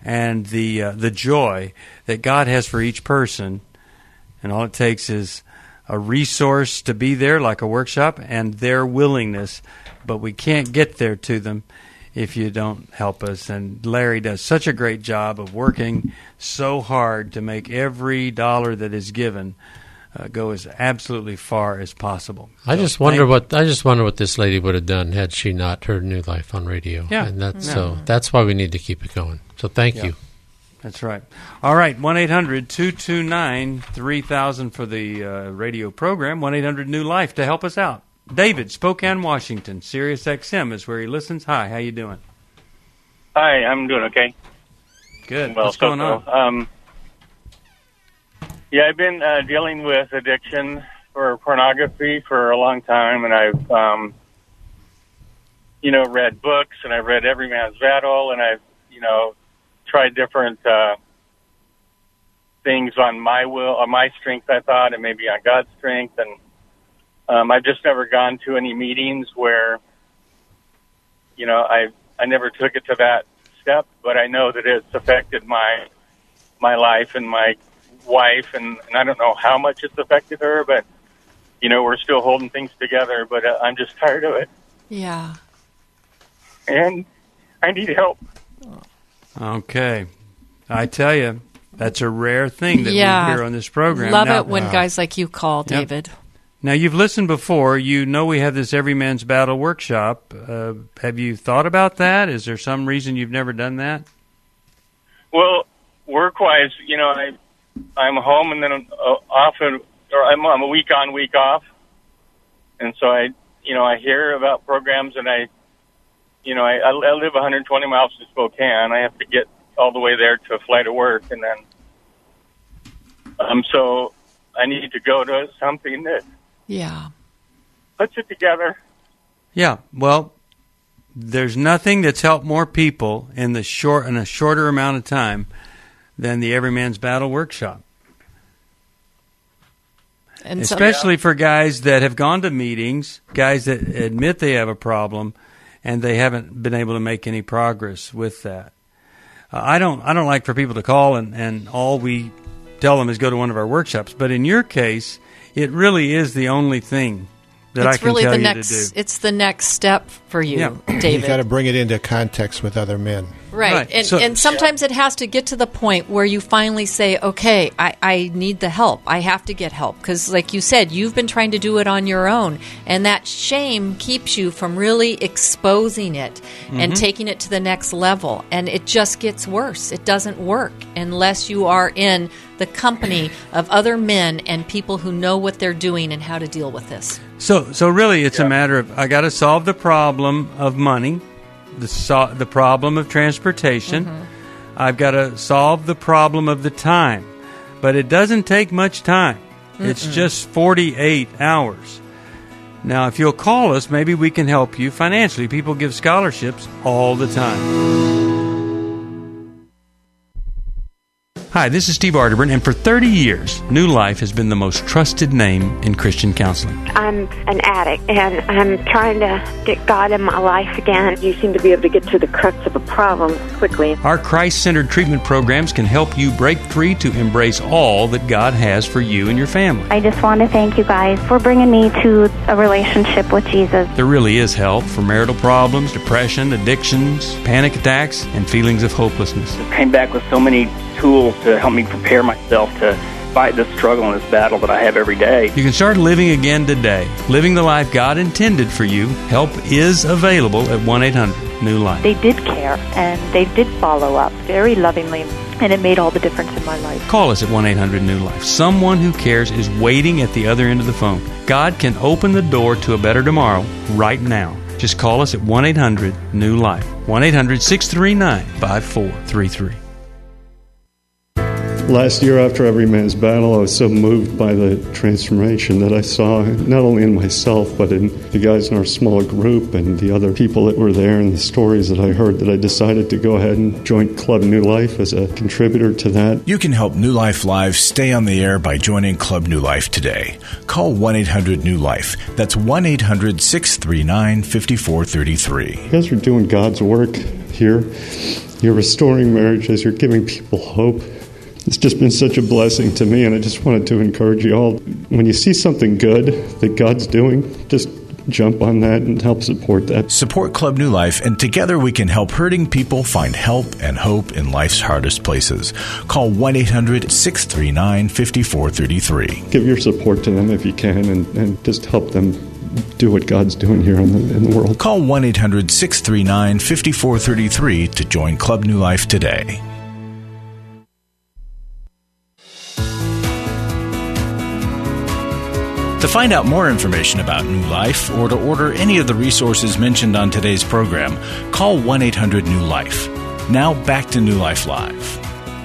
and the uh, the joy that God has for each person. And all it takes is a resource to be there, like a workshop, and their willingness. But we can't get there to them if you don't help us. And Larry does such a great job of working so hard to make every dollar that is given uh, go as absolutely far as possible. I So just wonder thank- what I just wonder what this lady would have done had she not heard New Life on radio. Yeah. and that's Yeah. so that's why we need to keep it going. So thank Yeah. you. That's right. All right, one eight hundred two two nine three thousand for the uh, radio program, one eight hundred new life to help us out. David, Spokane, Washington, Sirius X M is where he listens. Hi, how you doing? Hi, I'm doing okay. Good. Well, What's so, going on? so, Um, yeah, I've been uh, dealing with addiction for pornography for a long time, and I've, um, you know, read books, and I've read Every Man's Battle, and I've, you know, tried different uh, things on my will, on my strength, I thought, and maybe on God's strength, and um, I've just never gone to any meetings where, you know, I I never took it to that step, but I know that it's affected my my life and my wife, and, and I don't know how much it's affected her, but, you know, we're still holding things together, but uh, I'm just tired of it, Yeah. and I need help. Okay. I tell you, that's a rare thing that Yeah. we hear on this program. Love Now- it when guys like you call, Yep. David. Now, you've listened before. You know we have this Every Man's Battle workshop. Uh, have you thought about that? Is there some reason you've never done that? Well, work-wise, you know, I, I'm home and then uh, often, or I'm, I'm a week on, week off. And so I, you know, I hear about programs and I, you know, I, I live one hundred twenty miles from Spokane. I have to get all the way there to fly to work. And then, um, so I need to go to something that Yeah. puts it together. Yeah. Well, there's nothing that's helped more people in the short in a shorter amount of time than the Every Man's Battle workshop. And so- Especially for guys that have gone to meetings, guys that admit they have a problem, and they haven't been able to make any progress with that. Uh, I don't. I don't like for people to call and, and all we tell them is go to one of our workshops. But in your case, it really is the only thing that it's I can really tell the you next, to do. It's the next step for you, Yeah. David. You got to bring it into context with other men. Right. Right. And, So- and sometimes it has to get to the point where you finally say, okay, I, I need the help. I have to get help. Because, like you said, you've been trying to do it on your own. And that shame keeps you from really exposing it and Mhm. taking it to the next level. And it just gets worse. It doesn't work unless you are in the company of other men and people who know what they're doing and how to deal with this. So, so really, it's a matter of I got to solve the problem of money, the so, the problem of transportation. Mm-hmm. I've got to solve the problem of the time, but it doesn't take much time. It's Mm-mm. just forty-eight hours. Now, if you'll call us, maybe we can help you financially. People give scholarships all the time. Hi, this is Steve Arterburn, and for thirty years, New Life has been the most trusted name in Christian counseling. I'm an addict, and I'm trying to get God in my life again. You seem to be able to get to the crux of a problem quickly. Our Christ-centered treatment programs can help you break free to embrace all that God has for you and your family. I just want to thank you guys for bringing me to a relationship with Jesus. There really is help for marital problems, depression, addictions, panic attacks, and feelings of hopelessness. Came back with so many tools to help me prepare myself to fight this struggle and this battle that I have every day. You can start living again today, living the life God intended for you. Help is available at one eight hundred new life. They did care, and they did follow up very lovingly, and it made all the difference in my life. Call us at one eight hundred new life. Someone who cares is waiting at the other end of the phone. God can open the door to a better tomorrow right now. Just call us at one eight hundred new life. one eight hundred six three nine five four three three. Last year, after Every Man's Battle, I was so moved by the transformation that I saw not only in myself, but in the guys in our small group and the other people that were there and the stories that I heard, that I decided to go ahead and join Club New Life as a contributor to that. You can help New Life Live stay on the air by joining Club New Life today. Call one eight hundred new life. That's one eight hundred six three nine five four three three. You guys are doing God's work here, you're restoring marriages, you're giving people hope. It's just been such a blessing to me, and I just wanted to encourage you all. When you see something good that God's doing, just jump on that and help support that. Support Club New Life, and together we can help hurting people find help and hope in life's hardest places. Call one eight hundred six three nine five four three three. Give your support to them if you can, and, and just help them do what God's doing here in the, in the world. Call one eight hundred six three nine five four three three to join Club New Life today. To find out more information about New Life or to order any of the resources mentioned on today's program, call one eight hundred new life. Now back to New Life Live.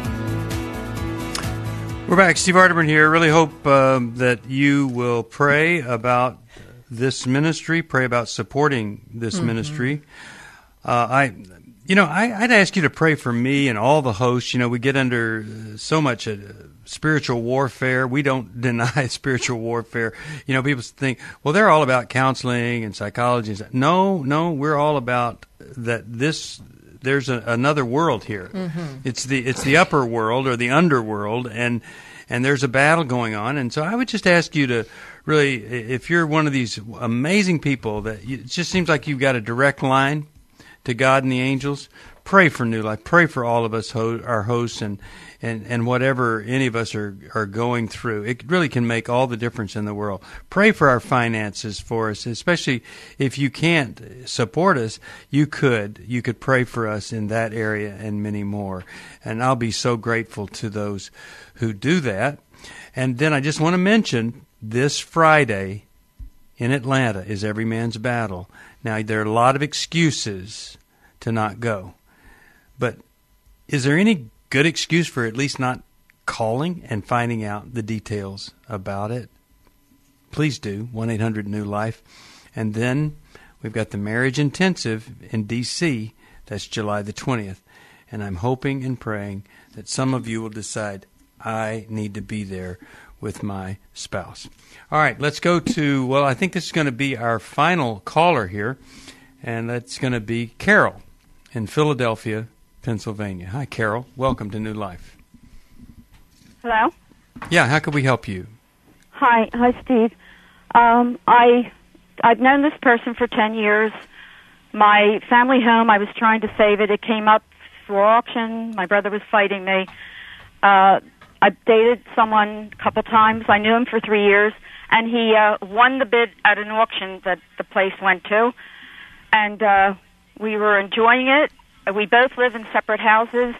We're back. Steve Arterburn here. Really hope um, that you will pray about this ministry, pray about supporting this mm-hmm. ministry. Uh, I, you know, I, I'd ask you to pray for me and all the hosts. You know, we get under so much uh, spiritual warfare. We don't deny spiritual warfare. You know, people think, well, they're all about counseling and psychology. No, no, we're all about that. This there's a, another world here. Mm-hmm. It's the it's the upper world or the underworld, and and there's a battle going on. And so I would just ask you to really, if you're one of these amazing people that you, it just seems like you've got a direct line to God and the angels, pray for New Life. Pray for all of us, ho- our hosts, and, and, and whatever any of us are, are going through. It really can make all the difference in the world. Pray for our finances for us, especially if you can't support us, you could. You could pray for us in that area and many more. And I'll be so grateful to those who do that. And then I just want to mention this Friday in Atlanta is Every Man's Battle. Now, there are a lot of excuses to not go. But is there any good excuse for at least not calling and finding out the details about it? Please do, one eight hundred new life. And then we've got the Marriage Intensive in D C That's July the twentieth. And I'm hoping and praying that some of you will decide, I need to be there with my spouse. All right, let's go to, well, I think this is going to be our final caller here, and that's going to be Carol in Philadelphia, Pennsylvania. Hi, Carol. Welcome to New Life. Hello? Yeah, how can we help you? Hi. Hi, Steve. Um, I, I've known this person for ten years. My family home, I was trying to save it. It came up for auction. My brother was fighting me. Uh, I dated someone a couple times. I knew him for three years, and he uh, won the bid at an auction that the place went to, and uh, we were enjoying it. We both live in separate houses.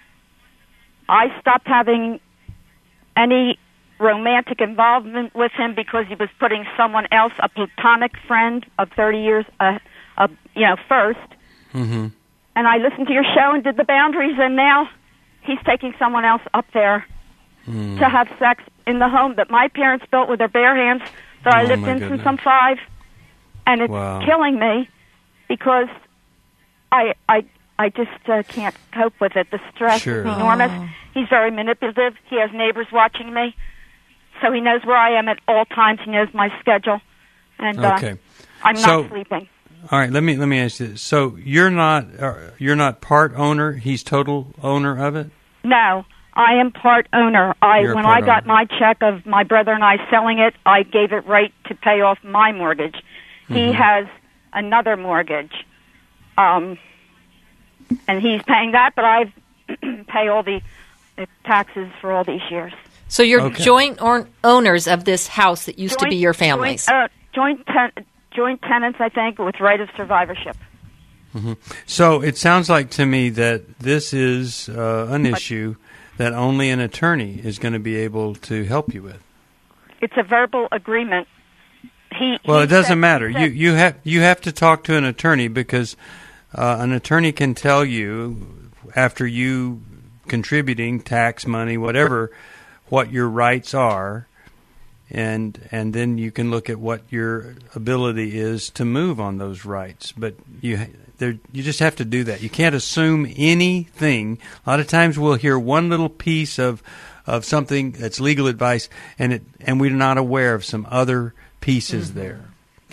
I stopped having any romantic involvement with him because he was putting someone else, a platonic friend of thirty years, uh, uh, you know, first. Mm-hmm. And I listened to your show and did the boundaries, and now he's taking someone else up there mm. to have sex in the home that my parents built with their bare hands that oh, I lived in goodness. since I'm five. And it's wow. killing me because I I I just uh, can't cope with it. The stress sure. is enormous. Oh. He's very manipulative. He has neighbors watching me. So he knows where I am at all times. He knows my schedule. And uh, okay. I'm so, not sleeping. All right, let me let me ask you this. So you're not uh, you're not part owner, he's total owner of it? No, I am part owner. I You're when part I got owner. my check of my brother and I selling it, I gave it right to pay off my mortgage. He Mhm. has another mortgage. Um and he's paying that, but I pay all the, the taxes for all these years. So you're Okay. joint or- owners of this house that used to Joint- be your family's. Joint, uh, joint, ten- joint tenants, I think, with right of survivorship. Mm-hmm. So it sounds like to me that this is uh, an issue that only an attorney is going to be able to help you with. It's a verbal agreement. He Well, he it doesn't said- matter. he You said- you have you have to talk to an attorney because uh, an attorney can tell you after you contributing tax money, whatever, what your rights are, and and then you can look at what your ability is to move on those rights. But you there you just have to do that. You can't assume anything. A lot of times we'll hear one little piece of of something that's legal advice, and it and we're not aware of some other pieces Mm-hmm. there.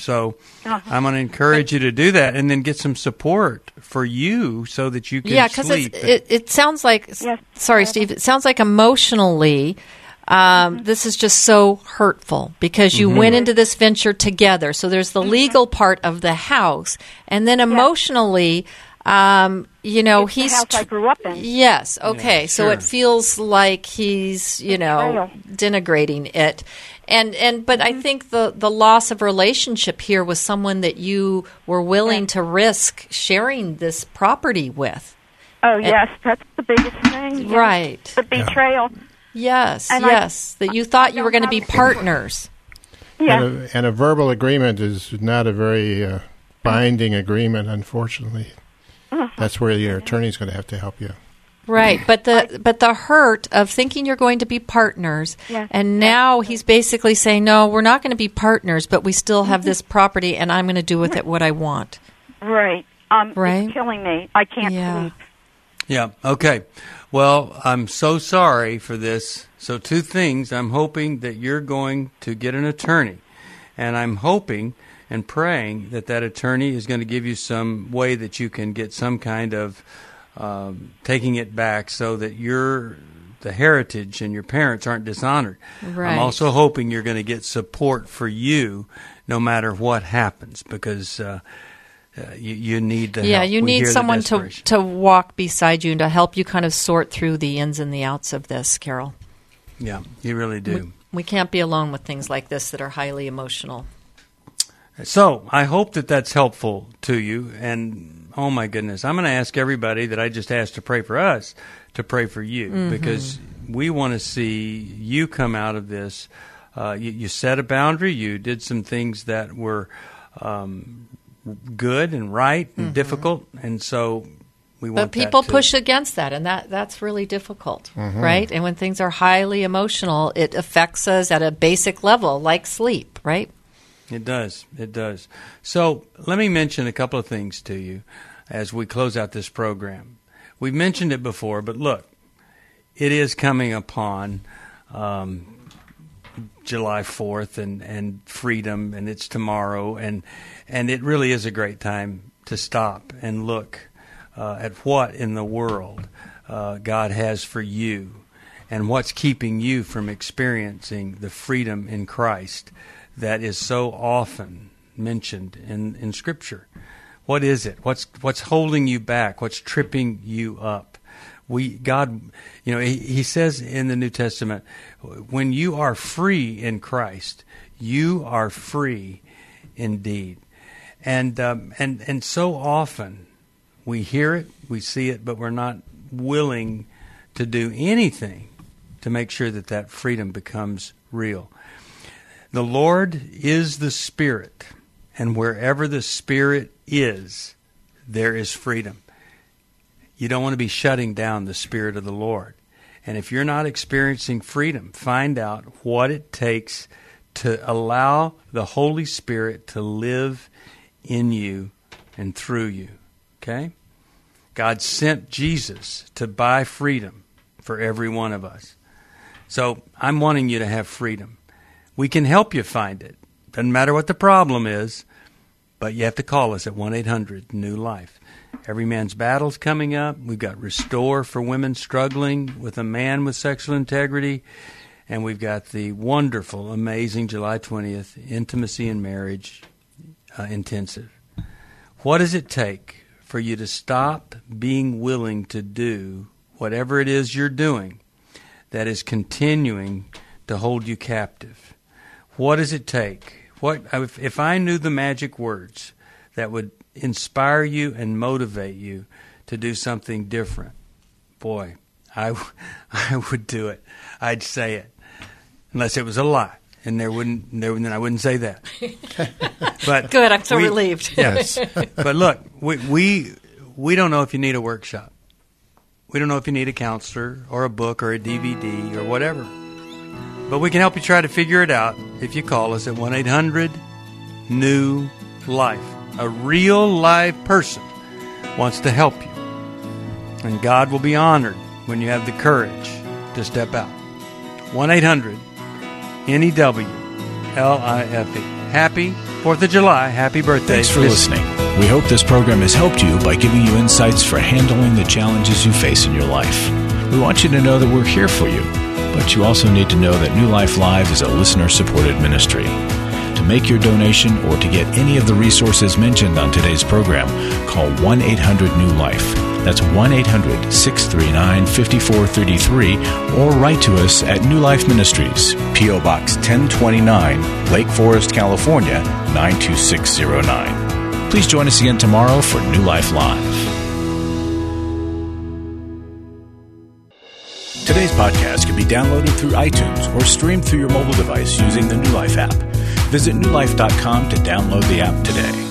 So Uh-huh. I'm going to encourage you to do that, and then get some support for you so that you can yeah, because sleep. it, it sounds like, Yes. sorry, Steve, it sounds like emotionally, um, this is just so hurtful because you Mhm. went into this venture together. So there's the legal part of the house, and then emotionally, um, you know, It's the he's house I grew up in. Yes. Okay. Yeah, so sure. it feels like he's, you know, denigrating it. And and but Mm-hmm. I think the the loss of relationship here was someone that you were willing to risk sharing this property with. Oh, And- yes, that's the biggest thing. yes. Right. The betrayal. Yes. And I- yes. that you thought you were going to be partners. Yeah. And, a, and a verbal agreement is not a very uh, binding agreement, unfortunately. Uh-huh. That's where your attorney's going to have to help you. Right, but the but the hurt of thinking you're going to be partners, Yes. and now he's basically saying, no, we're not going to be partners, but we still have this property, and I'm going to do with it what I want. Right. Um, Right? It's killing me. I can't Yeah. sleep. Yeah. Okay. Well, I'm so sorry for this. So two things. I'm hoping that you're going to get an attorney, and I'm hoping and praying that that attorney is going to give you some way that you can get some kind of um, taking it back so that your the heritage and your parents aren't dishonored. Right. I'm also hoping you're going to get support for you no matter what happens, because uh, uh, you, you need the Yeah, help. you We need hear the someone to desperation. to walk beside you and to help you kind of sort through the ins and the outs of this, Carol. Yeah, you really do. We, we can't be alone with things like this that are highly emotional. So I hope that that's helpful to you. And oh my goodness, I'm going to ask everybody that I just asked to pray for us to pray for you, Mhm. because we want to see you come out of this. Uh, you, you set a boundary. You did some things that were um, good and right and Mhm. difficult, and so we want. But people that to, push against that, and that, that's really difficult, Mhm. right? And when things are highly emotional, it affects us at a basic level, like sleep, right? It does. It does. So let me mention a couple of things to you as we close out this program. We've mentioned it before, but look, it is coming upon um, July fourth and, and freedom, and it's tomorrow, and and it really is a great time to stop and look uh, at what in the world uh, God has for you and what's keeping you from experiencing the freedom in Christ that is so often mentioned in, in Scripture. What is it? What's what's holding you back? What's tripping you up? We God, you know, he, he says in the New Testament, when you are free in Christ, you are free indeed. And um, and and so often we hear it, we see it, but we're not willing to do anything to make sure that that freedom becomes real. The Lord is the Spirit, and wherever the Spirit is, there is freedom. You don't want to be shutting down the Spirit of the Lord. And if you're not experiencing freedom, find out what it takes to allow the Holy Spirit to live in you and through you. Okay? God sent Jesus to buy freedom for every one of us. So I'm wanting you to have freedom. We can help you find it. Doesn't matter what the problem is, but you have to call us at one eight hundred new life. Every Man's Battle's coming up. We've got Restore for women struggling with a man with sexual integrity. And we've got the wonderful, amazing July twentieth Intimacy and Marriage uh, Intensive. What does it take for you to stop being willing to do whatever it is you're doing that is continuing to hold you captive? What does it take? What if, if I knew the magic words that would inspire you and motivate you to do something different? Boy, I, I would do it. I'd say it, unless it was a lie, and there wouldn't. There, then I wouldn't say that. But good. I'm so we, relieved. Yes, but look, we, we we don't know if you need a workshop. We don't know if you need a counselor or a book or a D V D or whatever. But we can help you try to figure it out if you call us at one eight hundred new life. A real live person wants to help you. And God will be honored when you have the courage to step out. one eight hundred N E W L I F E. Happy fourth of July. Happy birthday. Thanks for Miss- listening. We hope this program has helped you by giving you insights for handling the challenges you face in your life. We want you to know that we're here for you, but you also need to know that New Life Live is a listener-supported ministry. To make your donation or to get any of the resources mentioned on today's program, call one eight hundred new life. That's one eight hundred, six three nine, five four three three, or write to us at New Life Ministries, P O. Box ten twenty-nine, Lake Forest, California, nine two six zero nine. Please join us again tomorrow for New Life Live. Today's podcast can be downloaded through iTunes or streamed through your mobile device using the New Life app. Visit new life dot com to download the app today.